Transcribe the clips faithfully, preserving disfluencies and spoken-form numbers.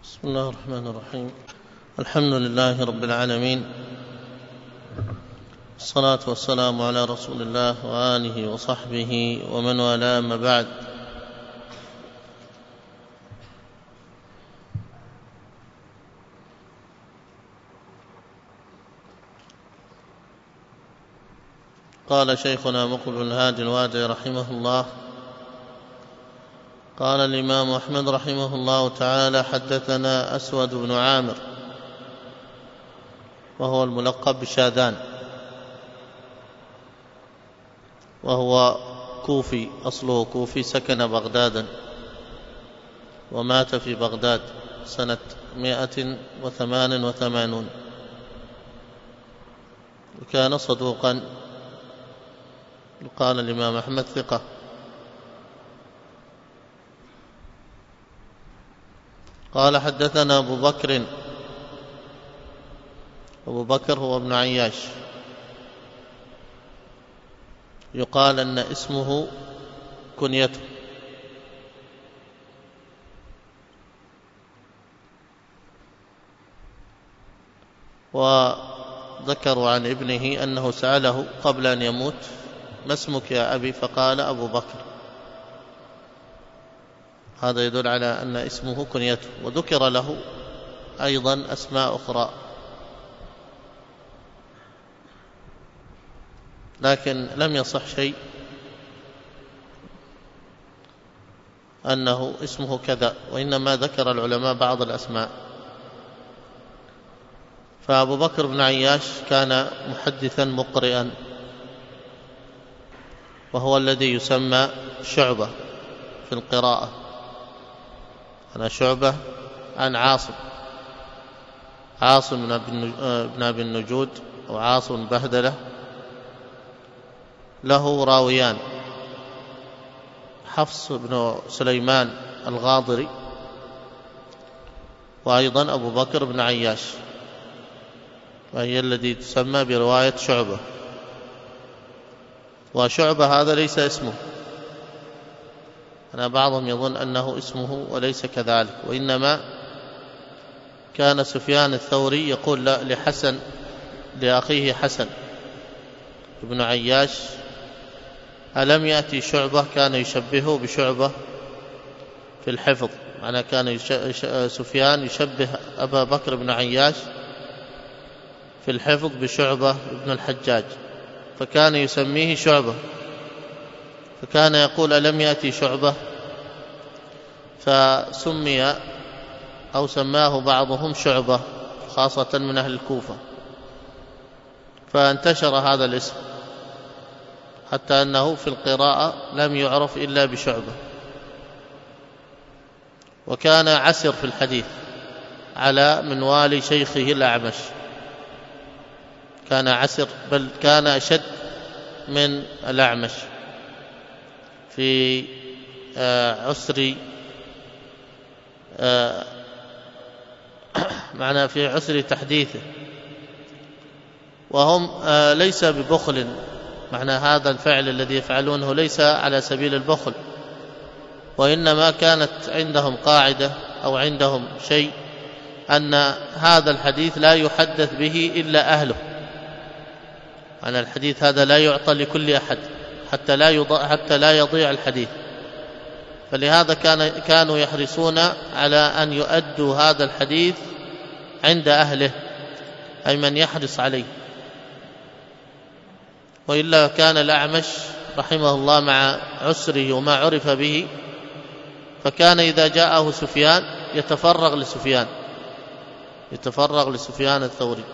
بسم الله الرحمن الرحيم. الحمد لله رب العالمين، الصلاة والسلام على رسول الله وآله وصحبه ومن والاه، ما بعد. قال شيخنا مقبل بن هادي الوادعي رحمه الله: قال الإمام أحمد رحمه الله تعالى: حدثنا أسود بن عامر، وهو الملقب بشاذان، وهو كوفي، أصله كوفي، سكن بغدادا ومات في بغداد سنة مائة وثمان وثمانين، وكان صدوقا، قال الإمام أحمد ثقة. قال حدثنا أبو بكر، أبو بكر هو ابن عياش، يقال أن اسمه كنيته، وذكروا عن ابنه أنه سأله قبل أن يموت: ما اسمك يا أبي؟ فقال: أبو بكر. هذا يدل على أن اسمه كنيته، وذكر له أيضا أسماء أخرى، لكن لم يصح شيء أنه اسمه كذا، وإنما ذكر العلماء بعض الأسماء. فأبو بكر بن عياش كان محدثا مقرئا، وهو الذي يسمى شعبة في القراءة. أنا شعبة عن عاصم، عاصم بن أبي النجود أو عاصم بهدلة، له راويان: حفص بن سليمان الغاضري، وأيضا أبو بكر بن عياش، وهي الذي تسمى برواية شعبة. وشعبة هذا ليس اسمه، أنا بعضهم يظن أنه اسمه وليس كذلك، وإنما كان سفيان الثوري يقول لحسن، لأخيه حسن بن عياش: ألم يأتي شعبة؟ كان يشبهه بشعبة في الحفظ، معنى كان سفيان يشبه أبا بكر بن عياش في الحفظ بشعبة بن الحجاج، فكان يسميه شعبة، فكان يقول: ألم يأتي شعبة؟ فسمي أو سماه بعضهم شعبة، خاصة من أهل الكوفة، فانتشر هذا الاسم حتى أنه في القراءة لم يعرف إلا بشعبة. وكان عسر في الحديث على منوال شيخه الأعمش، كان عسر، بل كان أشد من الأعمش في عسر معنى في عسر تحديثه. وهم ليس ببخل، معنى هذا الفعل الذي يفعلونه ليس على سبيل البخل، وإنما كانت عندهم قاعدة أو عندهم شيء أن هذا الحديث لا يحدث به إلا أهله، أن الحديث هذا لا يعطى لكل أحد حتى لا يضيع حتى لا يضيع الحديث. فلهذا كان كانوا يحرصون على أن يؤدوا هذا الحديث عند أهله، أي من يحرص عليه. وإلا كان الأعمش رحمه الله مع عسره وما عرف به، فكان إذا جاءه سفيان يتفرغ لسفيان يتفرغ لسفيان الثوري،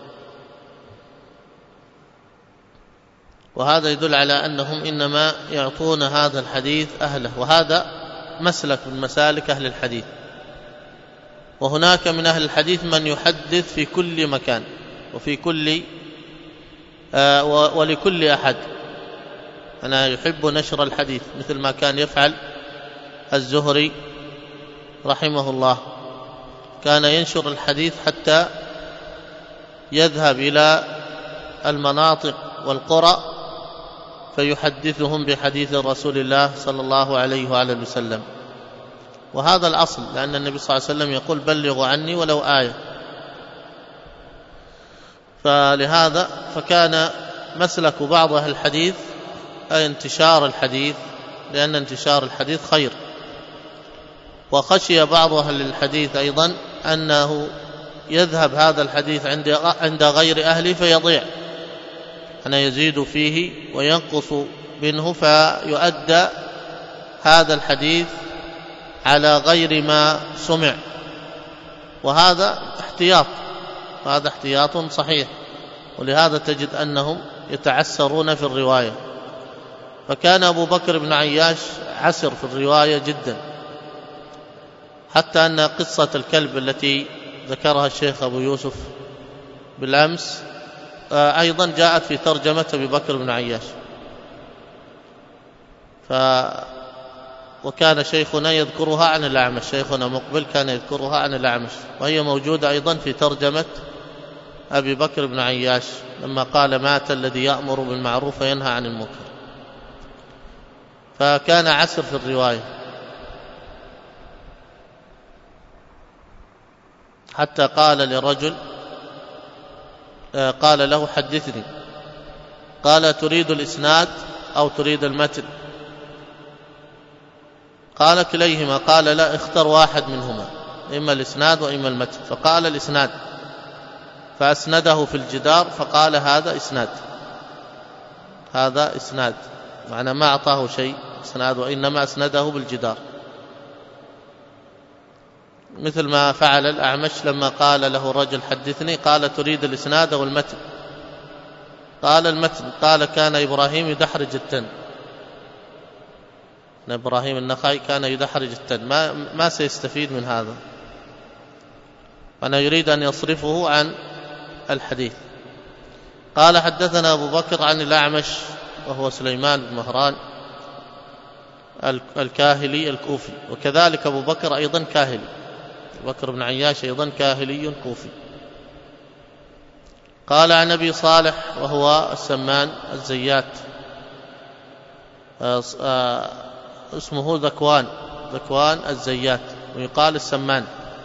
وهذا يدل على أنهم إنما يعطون هذا الحديث أهله، وهذا مسلك من مسالك أهل الحديث. وهناك من أهل الحديث من يحدث في كل مكان وفي كل آه ولكل أحد، أنا يحب نشر الحديث، مثل ما كان يفعل الزهري رحمه الله، كان ينشر الحديث حتى يذهب إلى المناطق والقرى فيحدثهم بحديث رسول الله صلى الله عليه وآله وسلم. وهذا الأصل، لأن النبي صلى الله عليه وسلم يقول بلغوا عني ولو آية. فلهذا فكان مسلك بعض أهل الحديث أي انتشار الحديث، لأن انتشار الحديث خير. وخشي بعض أهل الحديث أيضا أنه يذهب هذا الحديث عند غير أهله فيضيع، أن يزيد فيه وينقص منه فيؤدى هذا الحديث على غير ما سمع، وهذا احتياط، وهذا احتياط صحيح. ولهذا تجد أنهم يتعسرون في الرواية. فكان أبو بكر بن عياش عسر في الرواية جدا، حتى أن قصة الكلب التي ذكرها الشيخ أبو يوسف بالأمس أيضا جاءت في ترجمة أبي بكر بن عياش. ف وكان شيخنا يذكرها عن الأعمش، شيخنا مقبل كان يذكرها عن الأعمش، وهي موجودة أيضا في ترجمة أبي بكر بن عياش لما قال مات الذي يأمر بالمعروف وينهى عن المنكر. فكان عسر في الرواية، حتى قال لرجل قال له حدثني، قال تريد الإسناد أو تريد المتن؟ قال كليهما. قال لا، اختر واحد منهما، إما الإسناد وإما المتن. فقال الإسناد، فأسنده في الجدار، فقال هذا إسناد، هذا إسناد، معنى ما أعطاه شيء إسناد، وإنما أسنده بالجدار، مثل ما فعل الأعمش لما قال له رجل حدثني، قال تريد الإسناد أو المتن؟ قال المتن. قال كان إبراهيم يدحرج التن، إبراهيم النخعي كان يدحرج التن، ما, ما سيستفيد من هذا، أنا يريد أن يصرفه عن الحديث. قال حدثنا أبو بكر عن الأعمش وهو سليمان بن مهران الكاهلي الكوفي، وكذلك أبو بكر أيضا كاهلي، أبو بكر بن عياش أيضا كاهلي كوفي. قال عن أبي صالح وهو السمان الزيات، اسمه ذكوان، ذكوان الزيات، ويقال السمان،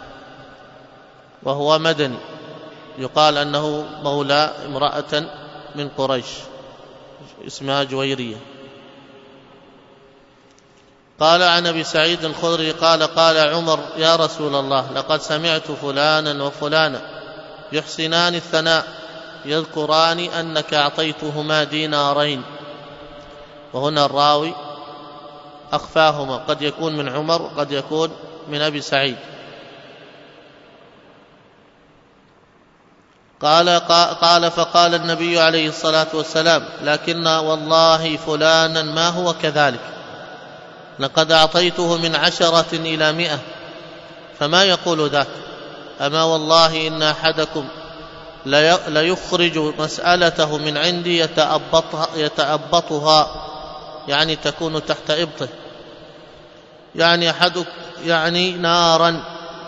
وهو مدني، يقال أنه مولى امرأة من قريش اسمها جويرية. قال عن أبي سعيد الخدري قال قال عمر يا رسول الله لقد سمعت فلانا وفلانا يحسنان الثناء يذكران أنك أعطيتهما دينارين. وهنا الراوي أخفاهما، قد يكون من عمر وقد يكون من أبي سعيد. قال قال فقال النبي عليه الصلاة والسلام لكن والله فلانا ما هو كذلك، لقد أعطيته من عشرة إلى مئة، فما يقول ذاك؟ أما والله إن أحدكم ليخرج مسألته من عندي يتأبطها, يتأبطها يعني تكون تحت إبطه، يعني أحدك يعني نارا،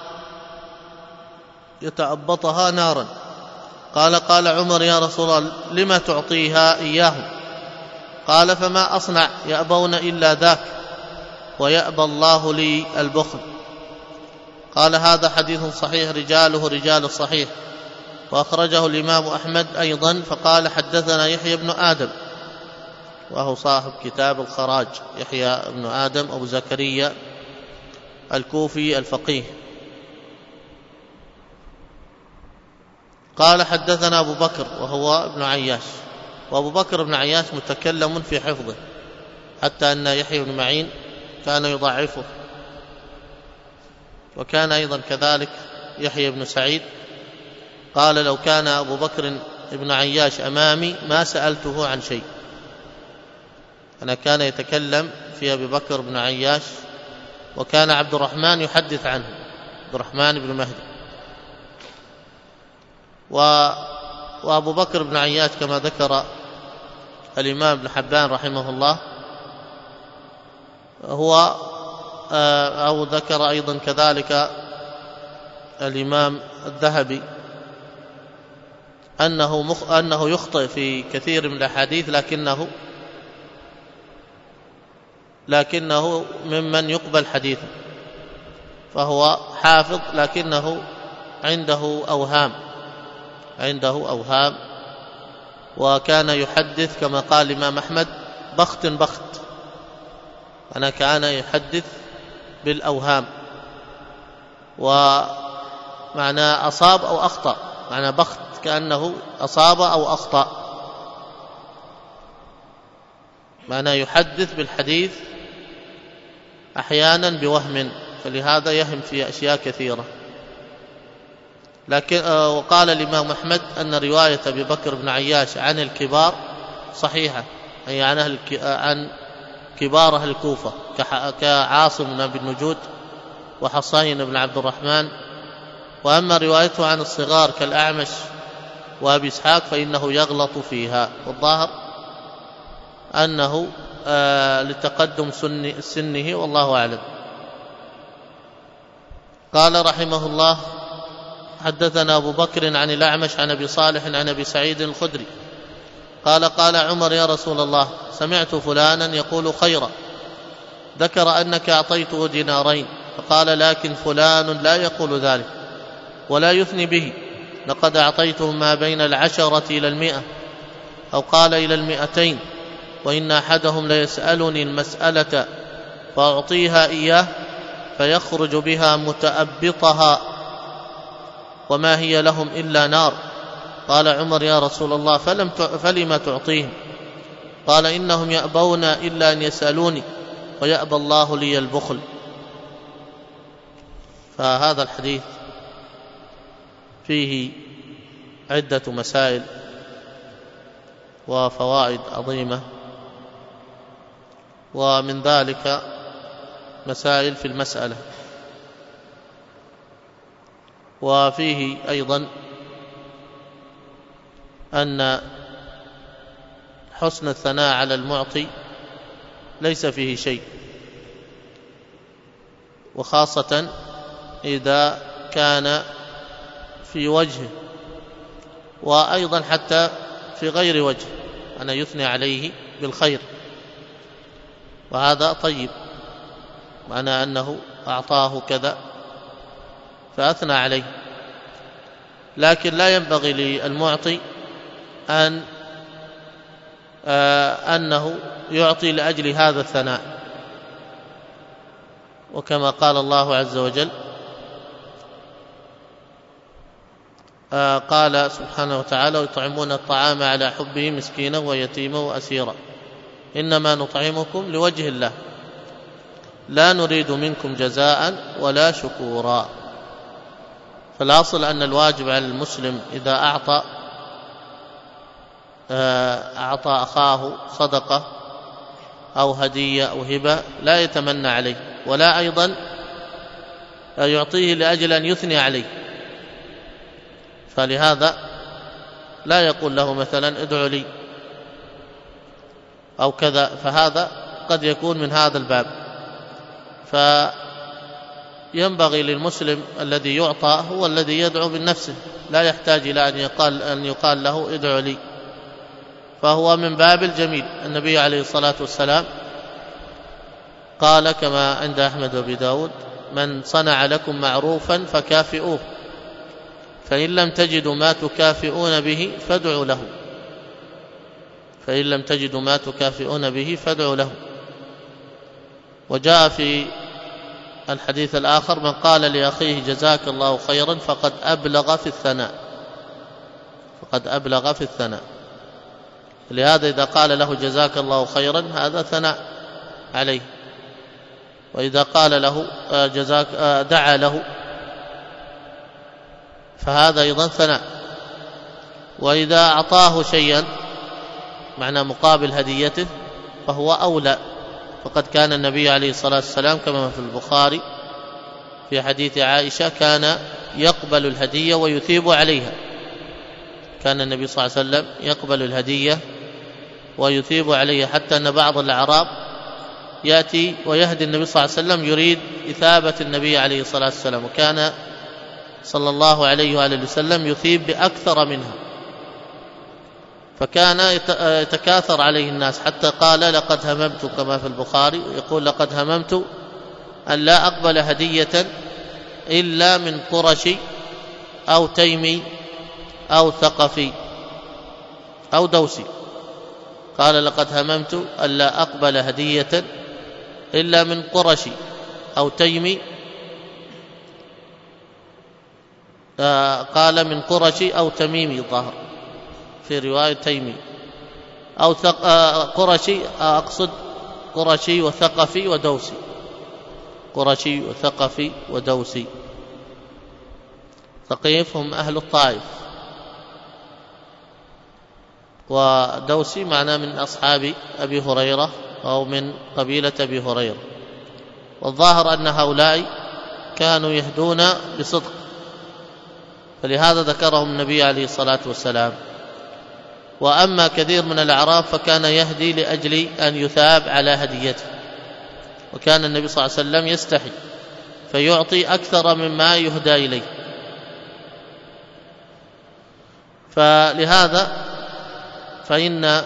يتأبطها نارا. قال قال عمر يا رسول الله لما تعطيها إياهم؟ قال فما أصنع، يأبون إلا ذاك ويأبى الله لي البخل. قال هذا حديث صحيح رجاله رجال الصحيح، وأخرجه الإمام أحمد أيضا. فقال حدثنا يحيى بن آدم، وهو صاحب كتاب الخراج، يحيى بن آدم أبو زكريا الكوفي الفقيه. قال حدثنا أبو بكر وهو ابن عياش، وأبو بكر بن عياش متكلم في حفظه، حتى أن يحيى بن معين كان يضعفه، وكان أيضا كذلك يحيى بن سعيد قال لو كان أبو بكر بن عياش أمامي ما سألته عن شيء. أنا كان يتكلم في أبي بكر بن عياش، وكان عبد الرحمن يحدث عنه، عبد الرحمن بن مهدي. وأبو بكر بن عياش كما ذكر الإمام ابن حبان رحمه الله هو أو ذكر أيضا كذلك الإمام الذهبي أنه, مخ أنه يخطئ في كثير من الأحاديث، لكنه لكنه ممن يقبل حديثه. فهو حافظ لكنه عنده أوهام عنده أوهام وكان يحدث كما قال الإمام أحمد بخت بخت، أنا كان يحدث بالأوهام، ومعنى أصاب أو أخطأ، معنى بخت كأنه أصاب أو أخطأ، معنى يحدث بالحديث أحيانا بوهم، فلهذا يهم في أشياء كثيرة. لكن وقال الإمام أحمد أن رواية أبي بكر بن عياش عن الكبار صحيحة، أي عن, أهل عن كبار أهل الكوفة كعاصم بن أبي النجود وحصين بن عبد الرحمن. وأما روايته عن الصغار كالأعمش وأبي إسحاق فإنه يغلط فيها، والظاهر أنه آه لتقدم سنه والله أعلم. قال رحمه الله: حدثنا أبو بكر عن الأعمش عن أبي صالح عن أبي سعيد الخدري قال: قال عمر: يا رسول الله، سمعت فلانا يقول خيرا، ذكر أنك أعطيته دينارين، فقال: لكن فلان لا يقول ذلك ولا يثني به، لقد أعطيته ما بين العشرة إلى المئة، أو قال إلى المئتين، وإن أحدهم ليسألني المسألة فأعطيها إياه فيخرج بها متأبطها وما هي لهم إلا نار. قال عمر: يا رسول الله، فلم فلم تعطيهم؟ قال: إنهم يأبون إلا أن يسألوني ويأبى الله لي البخل. فهذا الحديث فيه عدة مسائل وفوائد عظيمة، ومن ذلك مسائل في المسألة، وفيه أيضا أن حسن الثناء على المعطي ليس فيه شيء، وخاصة إذا كان في وجهه، وأيضا حتى في غير وجه أن يثني عليه بالخير، وهذا طيب، معنى أنه أعطاه كذا فأثنى عليه. لكن لا ينبغي للمعطي أن آه أنه يعطي لأجل هذا الثناء، وكما قال الله عز وجل آه قال سبحانه وتعالى: ويطعمون الطعام على حبه مسكينا ويتيما وأسيرا إنما نطعمكم لوجه الله لا نريد منكم جزاء ولا شكورا. فالأصل أن الواجب على المسلم إذا أعطى أعطى أخاه صدقة أو هدية أو هبة لا يتمنى عليه، ولا أيضا يعطيه لأجل أن يثني عليه، فلهذا لا يقول له مثلا ادعو لي أو كذا، فهذا قد يكون من هذا الباب. فينبغي للمسلم الذي يعطى هو الذي يدعو من نفسه، لا يحتاج إلى أن يقال, أن يقال له ادعو لي، فهو من باب الجميل. النبي عليه الصلاة والسلام قال كما عند أحمد وأبي داود: من صنع لكم معروفا فكافئوه، فإن لم تجدوا ما تكافئون به فادعوا له فإن لم تجدوا ما تكافئون به فادعوا له. وجاء في الحديث الآخر: من قال لأخيه جزاك الله خيرا فقد أبلغ في الثناء فقد أبلغ في الثناء لهذا إذا قال له جزاك الله خيرا هذا ثناء عليه، وإذا قال له جزاك دعا له فهذا أيضا ثناء. وإذا أعطاه شيئا معنى مقابل هديته فهو أولى، فقد كان النبي عليه الصلاة والسلام كما في البخاري في حديث عائشة كان يقبل الهدية ويثيب عليها، كان النبي صلى الله عليه وسلم يقبل الهدية ويثيب عليها، حتى أن بعض الأعراب يأتي ويهدي النبي صلى الله عليه وسلم يريد إثابة النبي عليه الصلاة والسلام، وكان صلى الله عليه وآله وسلم يثيب بأكثر منها، فكان يتكاثر عليه الناس، حتى قال: لقد هممت، كما في البخاري يقول: لقد هممت أن لا أقبل هدية إلا من قرشي أو تيمي أو ثقفي أو دوسي. قال لقد هممت ألا أقبل هدية إلا من قرشي أو تيمي، آه قال من قرشي أو تميمي ظهر في رواية تيمي أو ثق... آه قرشي، آه أقصد قرشي وثقفي ودوسي، قرشي وثقفي ودوسي. ثقيف هم أهل الطائف، ودوسي معناه من أصحاب أبي هريرة أو من قبيلة أبي هريرة. والظاهر أن هؤلاء كانوا يهدون بصدق، فلهذا ذكرهم النبي عليه الصلاة والسلام. وأما كثير من الأعراب فكان يهدي لأجل أن يثاب على هديته، وكان النبي صلى الله عليه وسلم يستحي فيعطي أكثر مما يهدى إليه. فلهذا فإن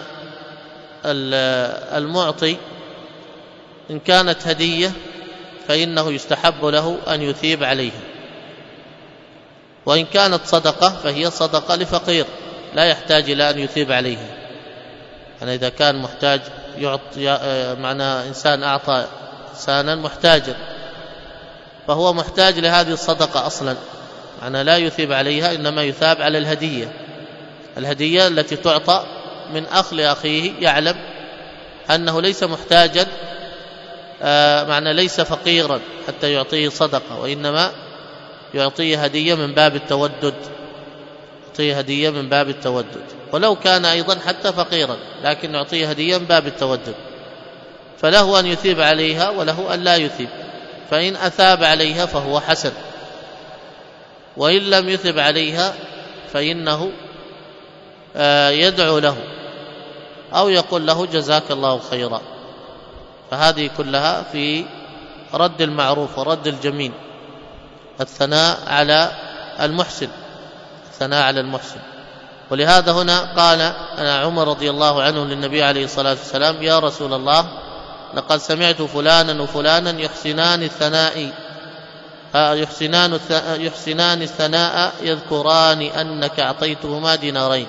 المعطي إن كانت هدية فإنه يستحب له أن يثيب عليها، وإن كانت صدقة فهي صدقة لفقير لا يحتاج إلى أن يثيب عليها. يعني إذا كان محتاج يعطي، معنى إنسان أعطى إنسانا محتاجا فهو محتاج لهذه الصدقة أصلا، معنى لا يثيب عليها، إنما يثاب على الهدية، الهدية التي تعطى من أخ لأخيه يعلم أنه ليس محتاجا، آه معنى ليس فقيرا حتى يعطيه صدقة، وإنما يعطيه هدية من باب التودد، يعطيه هدية من باب التودد، ولو كان أيضا حتى فقيرا لكن يعطيه هدية من باب التودد، فله أن يثيب عليها وله أن لا يثيب. فإن أثاب عليها فهو حسن، وإن لم يثب عليها فإنه آه يدعو له أو يقول له جزاك الله خيرا. فهذه كلها في رد المعروف ورد الجميل، الثناء على المحسن، الثناء على المحسن. ولهذا هنا قال أنا عمر رضي الله عنه للنبي عليه الصلاة والسلام يا رسول الله لقد سمعت فلانا وفلانا يحسنان الثناء يحسنان يحسنان الثناء يذكران أنك أعطيتهما دينارين.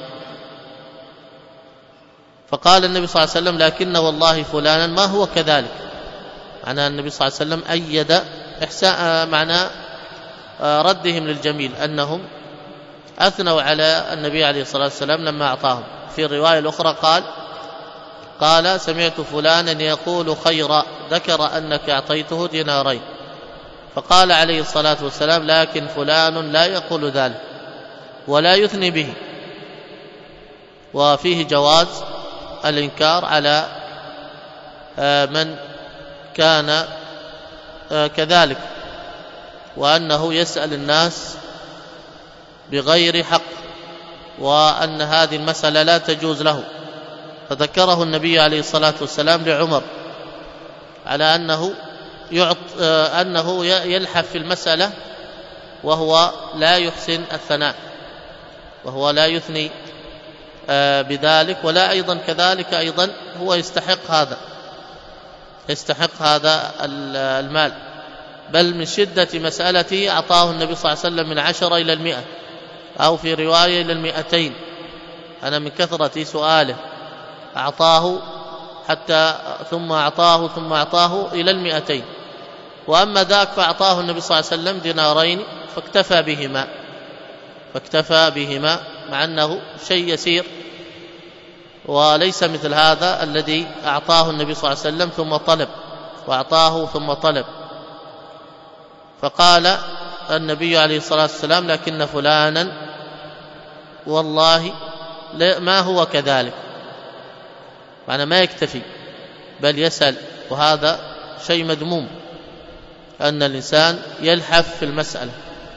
فقال النبي صلى الله عليه وسلم لكن والله فلانا ما هو كذلك. معنى النبي صلى الله عليه وسلم أيد إحسان معنى ردهم للجميل، أنهم أثنوا على النبي عليه الصلاة والسلام لما أعطاهم. في الرواية الأخرى قال قال سمعت فلانا يقول خيرا ذكر أنك أعطيته دينارين. فقال عليه الصلاة والسلام لكن فلان لا يقول ذلك ولا يثني به. وفيه جواز الإنكار على من كان كذلك، وأنه يسأل الناس بغير حق، وأن هذه المسألة لا تجوز له. فذكره النبي عليه الصلاة والسلام لعمر على أنه يعط أنه يلحف في المسألة وهو لا يحسن الثناء، وهو لا يثني بذلك، ولا أيضا كذلك أيضا هو يستحق هذا يستحق هذا المال، بل من شدة مسألته أعطاه النبي صلى الله عليه وسلم من عشرة إلى المئة، أو في رواية إلى المئتين. أنا من كثرة سؤاله أعطاه حتى ثم أعطاه ثم أعطاه إلى المئتين. وأما ذاك فأعطاه النبي صلى الله عليه وسلم دينارين فاكتفى بهما فاكتفى بهما مع أنه شيء يسير، وليس مثل هذا الذي أعطاه النبي صلى الله عليه وسلم ثم طلب، وأعطاه ثم طلب. فقال النبي عليه الصلاة والسلام لكن فلانا والله ما هو كذلك، معنى ما يكتفي بل يسأل، وهذا شيء مذموم أن الإنسان يلحف في المسألة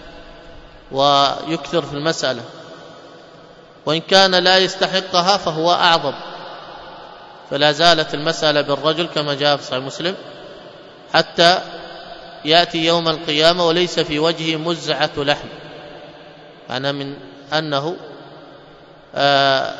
ويكثر في المسألة، وإن كان لا يستحقها فهو أعظم. فلا زالت المسألة بالرجل كما جاء في صحيح مسلم حتى يأتي يوم القيامة وليس في وجهه مزعة لحم، أنا من أنه آه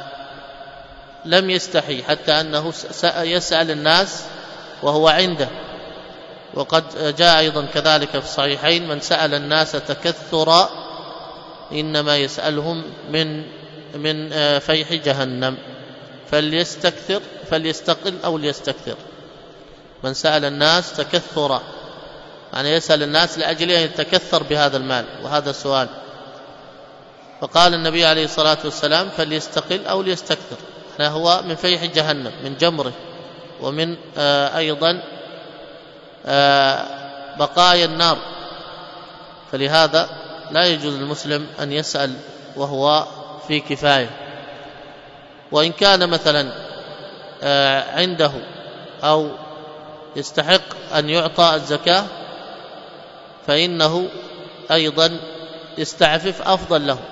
لم يستحي حتى أنه يسأل الناس وهو عنده، وقد جاء أيضا كذلك في الصحيحين: من سأل الناس تكثرا إنما يسألهم من من فيح جهنم، فليستكثر فليستقل أو ليستكثر. من سأل الناس تكثرا يعني يسأل الناس لأجل أن يتكثر بهذا المال، وهذا السؤال. فقال النبي عليه الصلاة والسلام: فليستقل أو ليستكثر، هو من فيح جهنم، من جمره، ومن آه أيضا آه بقايا النار. فلهذا لا يجوز للمسلم أن يسأل وهو في كفاية. وإن كان مثلا آه عنده أو يستحق أن يعطى الزكاة فإنه أيضا يستعفف أفضل له،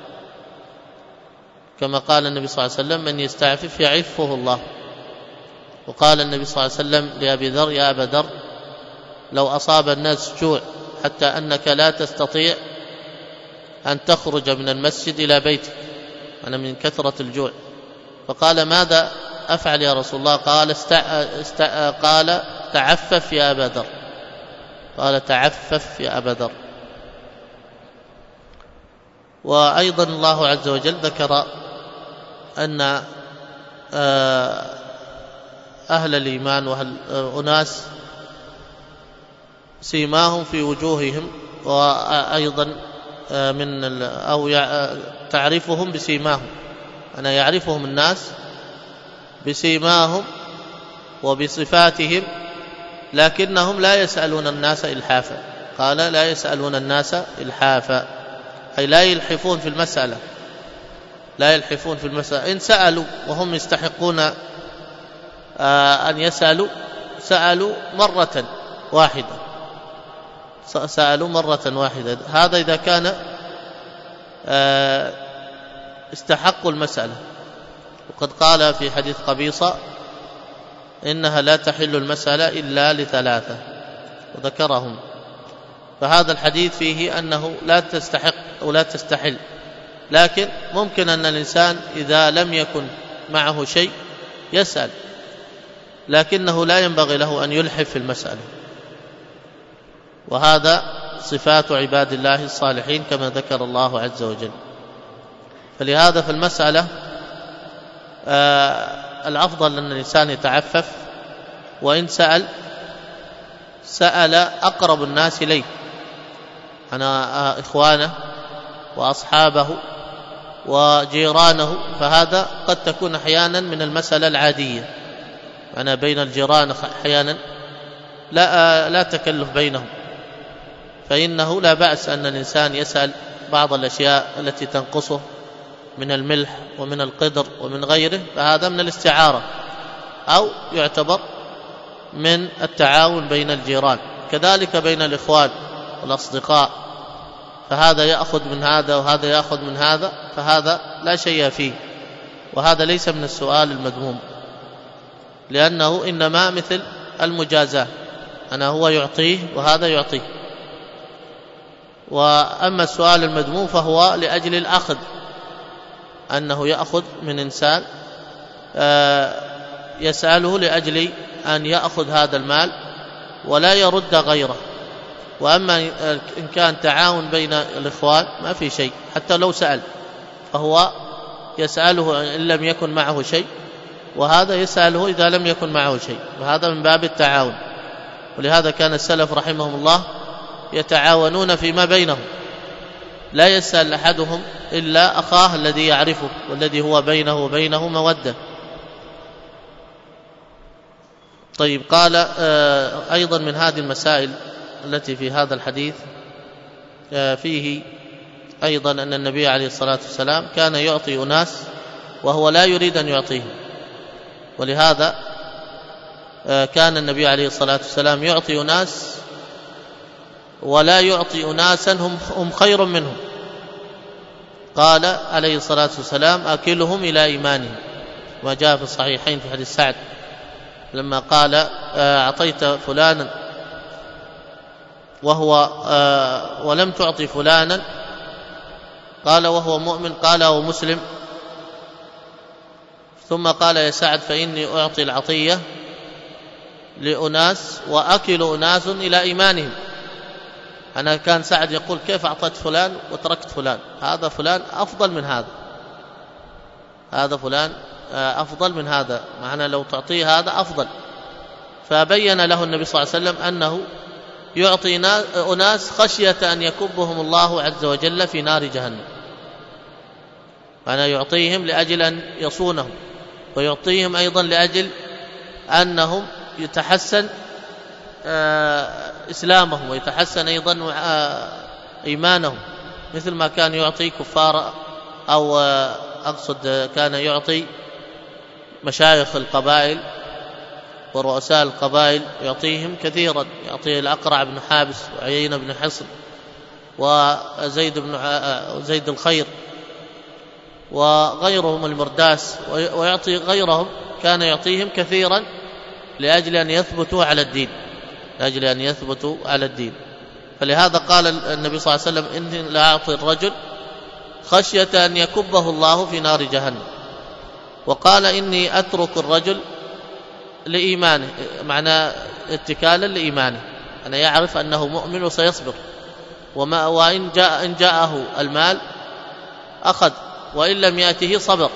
كما قال النبي صلى الله عليه وسلم: من يستعفف يعفه الله. وقال النبي صلى الله عليه وسلم لأبي ذر: يا أبا ذر، لو أصاب الناس جوع حتى أنك لا تستطيع أن تخرج من المسجد إلى بيتك، أنا من كثرة الجوع. فقال: ماذا أفعل يا رسول الله؟ قال استع... استع... قال تعفف يا أبا ذر، قال تعفف يا أبا ذر. وأيضا الله عز وجل ذكر أن أهل الإيمان وأهل أناس سيماهم في وجوههم، وأيضا من أو تعرفهم بسيماهم، أنا يعرفهم الناس بسيماهم وبصفاتهم، لكنهم لا يسألون الناس إلحافا. قال: لا يسألون الناس إلحافا، أي لا يلحفون في المسألة، لا يلحفون في المسألة. إن سألوا وهم يستحقون أن يسألوا سألوا مرة واحدة، سألوا مرة واحدة. هذا إذا كان استحقوا المسألة. وقد قال في حديث قبيصة: إنها لا تحل المسألة إلا لثلاثة، وذكرهم. فهذا الحديث فيه أنه لا تستحق أو لا تستحل، لكن ممكن أن الإنسان إذا لم يكن معه شيء يسأل، لكنه لا ينبغي له أن يلحف في المسألة. وهذا صفات عباد الله الصالحين كما ذكر الله عز وجل. فلهذا في المسألة آه الأفضل أن الإنسان يتعفف، وإن سأل سأل أقرب الناس إليه، أنا إخوانه وأصحابه وجيرانه. فهذا قد تكون أحيانا من المسألة العادية، أنا بين الجيران أحيانا لا, لا تكلف بينهم، فإنه لا بأس أن الإنسان يسأل بعض الأشياء التي تنقصه من الملح ومن القدر ومن غيره، فهذا من الاستعارة، أو يعتبر من التعاون بين الجيران. كذلك بين الإخوان والأصدقاء، فهذا يأخذ من هذا وهذا يأخذ من هذا، فهذا لا شيء فيه، وهذا ليس من السؤال المذموم، لأنه إنما مثل المجازاة، أنا هو يعطيه وهذا يعطيه. وأما السؤال المذموم فهو لأجل الأخذ، أنه يأخذ من إنسان يسأله لأجل أن يأخذ هذا المال ولا يرد غيره. وأما إن كان تعاون بين الإخوان ما في شيء، حتى لو سأل فهو يسأله إن لم يكن معه شيء، وهذا يسأله إذا لم يكن معه شيء، وهذا من باب التعاون. ولهذا كان السلف رحمهم الله يتعاونون فيما بينهم، لا يسأل أحدهم إلا أخاه الذي يعرفه والذي هو بينه وبينه مودة. طيب، قال أيضا من هذه المسائل التي في هذا الحديث فيه أيضا أن النبي عليه الصلاة والسلام كان يعطي أناس وهو لا يريد أن يعطيهم، ولهذا كان النبي عليه الصلاة والسلام يعطي أناس ولا يعطي أناسا هم خير منهم. قال عليه الصلاة والسلام: أكلهم إلى إيمانهم، ما جاء في الصحيحين في حديث سعد لما قال: أعطيت فلانا وهو ولم تعطي فلانا، قال: وهو مؤمن؟ قال: أو مسلم. ثم قال: يا سعد، فإني أعطي العطية لأناس وأكل أناس إلى إيمانهم. أنا كان سعد يقول كيف أعطيت فلان وتركت فلان؟ هذا فلان أفضل من هذا، هذا فلان أفضل من هذا، معنى لو تعطيه هذا أفضل. فبين له النبي صلى الله عليه وسلم أنه يعطي أناس خشية أن يكبهم الله عز وجل في نار جهنم، معنى يعطيهم لأجل أن يصونهم، ويعطيهم أيضا لأجل أنهم يتحسن إسلامهم ويتحسن أيضا إيمانهم، مثل ما كان يعطي كفار، أو أقصد كان يعطي مشايخ القبائل ورؤساء القبائل، يعطيهم كثيرا، يعطي الأقرع بن حابس وعيينة بن حصن وزيد بن زيد الخير وغيرهم المرداس، ويعطي غيرهم، كان يعطيهم كثيرا لأجل أن يثبتوا على الدين، لأجل أن يثبتوا على الدين. فلهذا قال النبي صلى الله عليه وسلم إني لا أعطي الرجل خشية أن يكبه الله في نار جهنم. وقال إني أترك الرجل لإيمانه، معنى اتكالا لإيمانه، أنا يعرف أنه مؤمن وسيصبر، وما وإن جاء إن جاءه المال أخذ، وإن لم يأته صبر،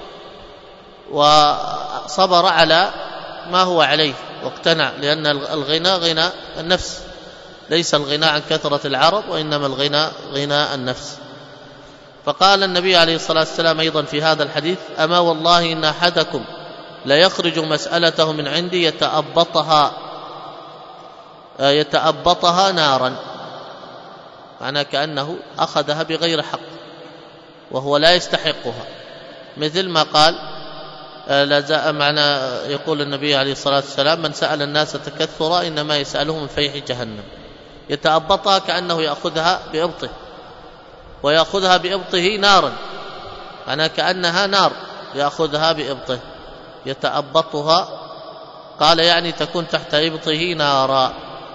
وصبر على ما هو عليه واقتنع، لأن الغنى غنى النفس، ليس الغنى عن كثرة العرض، وإنما الغنى غنى النفس. فقال النبي عليه الصلاة والسلام أيضا في هذا الحديث: أما والله إن أحدكم لا يخرج مسألته من عندي يتأبطها يتأبطها نارا، معنى كأنه أخذها بغير حق وهو لا يستحقها، مثل ما قال لا معنى يقول النبي عليه الصلاة والسلام: من سأل الناس تكثرا إنما يسألهم من فيح جهنم. يتأبطها كأنه يأخذها بإبطه، ويأخذها بإبطه نارا، معنى كأنها نار يأخذها بإبطه، يتأبطها، قال يعني تكون تحت إبطه نارا.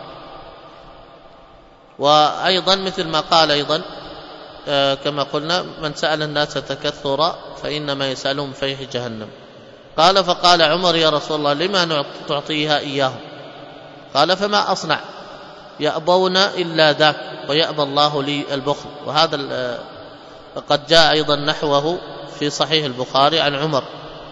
وأيضا مثل ما قال أيضا آه كما قلنا: من سأل الناس تكثرا فإنما يسألهم فيح جهنم. قال: فقال عمر: يا رسول الله لما تعطيها إياهم؟ قال: فما أصنع؟ يأبون إلا ذاك ويأبى الله لي البخل. وهذا قد جاء أيضا نحوه في صحيح البخاري عن عمر: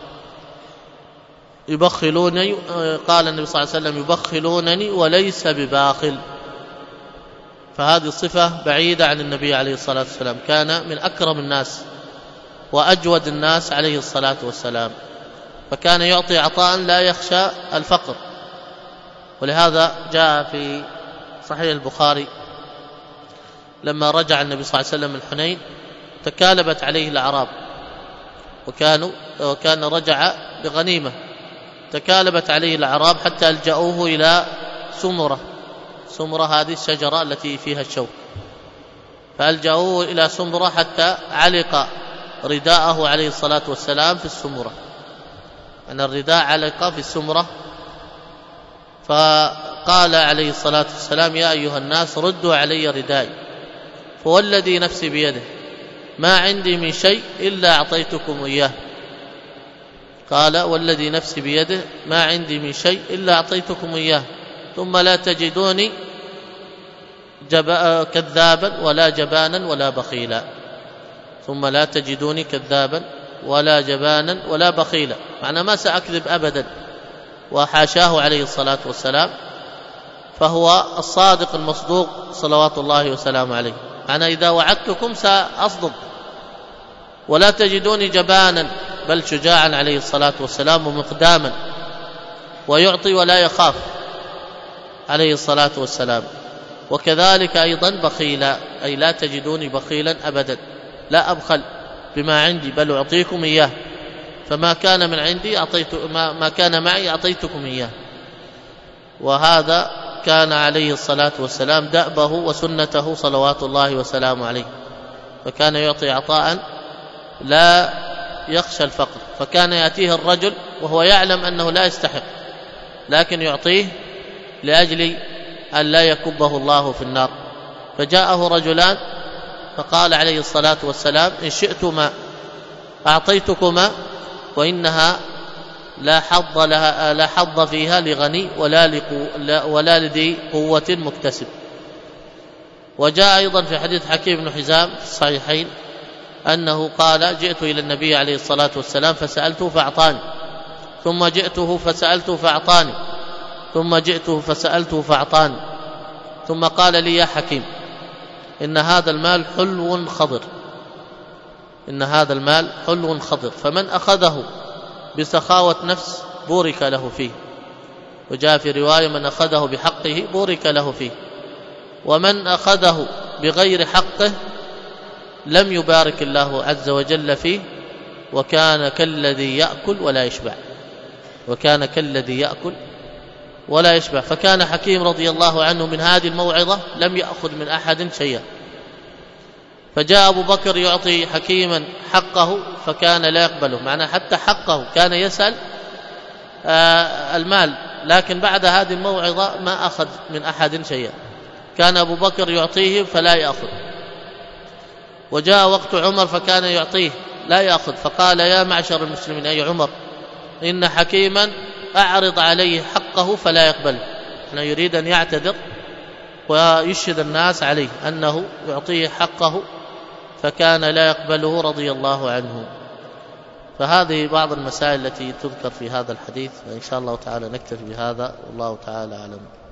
يبخلونني، قال النبي صلى الله عليه وسلم: يبخلونني وليس بباخل. فهذه الصفة بعيدة عن النبي عليه الصلاة والسلام، كان من أكرم الناس وأجود الناس عليه الصلاة والسلام، فكان يعطي عطاء لا يخشى الفقر. ولهذا جاء في صحيح البخاري لما رجع النبي صلى الله عليه وسلم من حنين تكالبت عليه الأعراب، وكانوا وكان رجع بغنيمة، تكالبت عليه الأعراب حتى ألجأوه إلى سمرة. سمرة هذه الشجرة التي فيها الشوك، فألجأوه إلى سمرة حتى علق رداءه عليه الصلاة والسلام في السمرة، أن الرداء علق في السمرة. فقال عليه الصلاة والسلام: يا أيها الناس ردوا علي ردائي، فوالذي نفسي بيده ما عندي من شيء إلا أعطيتكم إياه. قال: والذي نفسي بيده ما عندي من شيء إلا أعطيتكم إياه، ثم لا تجدوني كذابا ولا جبانا ولا بخيلا. ثم لا تجدوني كذابا ولا جبانا ولا بخيلا، معنى ما سأكذب أبدا، وحاشاه عليه الصلاة والسلام، فهو الصادق المصدوق صلوات الله وسلامه عليه. أنا إذا وعدتكم سأصدق. ولا تجدوني جبانا، بل شجاعا عليه الصلاة والسلام ومقداما، ويعطي ولا يخاف عليه الصلاة والسلام. وكذلك أيضا بخيلا، أي لا تجدوني بخيلا أبدا، لا أبخل بما عندي، بل أعطيكم إياه، فما كان من عندي أعطيت، ما, ما كان معي أعطيتكم إياه. وهذا كان عليه الصلاة والسلام دأبه وسنته صلوات الله وسلامه عليه، فكان يعطي عطاء لا يخشى الفقر. فكان يأتيه الرجل وهو يعلم أنه لا يستحق، لكن يعطيه لأجل أن لا يكبه الله في النار. فجاءه رجلان فقال عليه الصلاة والسلام: إن شئتما أعطيتكما وإنها لا حظ لها لا حظ فيها لغني ولا لقو ولا لذي قوة مكتسب. وجاء أيضا في حديث حكيم بن حزام في الصحيحين أنه قال: جئت إلى النبي عليه الصلاة والسلام فسألته فأعطاني، ثم جئته فسألته فأعطاني، ثم جئته فسألته فأعطاني، ثم قال لي: يا حكيم، إن هذا المال حلو خضر، إن هذا المال حلو خضر، فمن أخذه بسخاوة نفس بورك له فيه. وجاء في رواية: من أخذه بحقه بورك له فيه، ومن أخذه بغير حقه لم يبارك الله عز وجل فيه، وكان كالذي يأكل ولا يشبع، وكان كالذي يأكل ولا يشبع. فكان حكيم رضي الله عنه من هذه الموعظة لم يأخذ من أحد شيئا. فجاء أبو بكر يعطي حكيما حقه فكان لا يقبله، معناه حتى حقه كان يسأل آه المال، لكن بعد هذه الموعظة ما أخذ من أحد شيئا، كان أبو بكر يعطيه فلا يأخذ. وجاء وقت عمر فكان يعطيه لا يأخذ، فقال: يا معشر المسلمين، أي عمر، إن حكيما أعرض عليه حقه فلا يقبله. أنه يريد أن يعتذر ويشهد الناس عليه أنه يعطيه حقه فكان لا يقبله رضي الله عنه. فهذه بعض المسائل التي تذكر في هذا الحديث، إن شاء الله تعالى نكتفي بهذا، والله تعالى أعلم.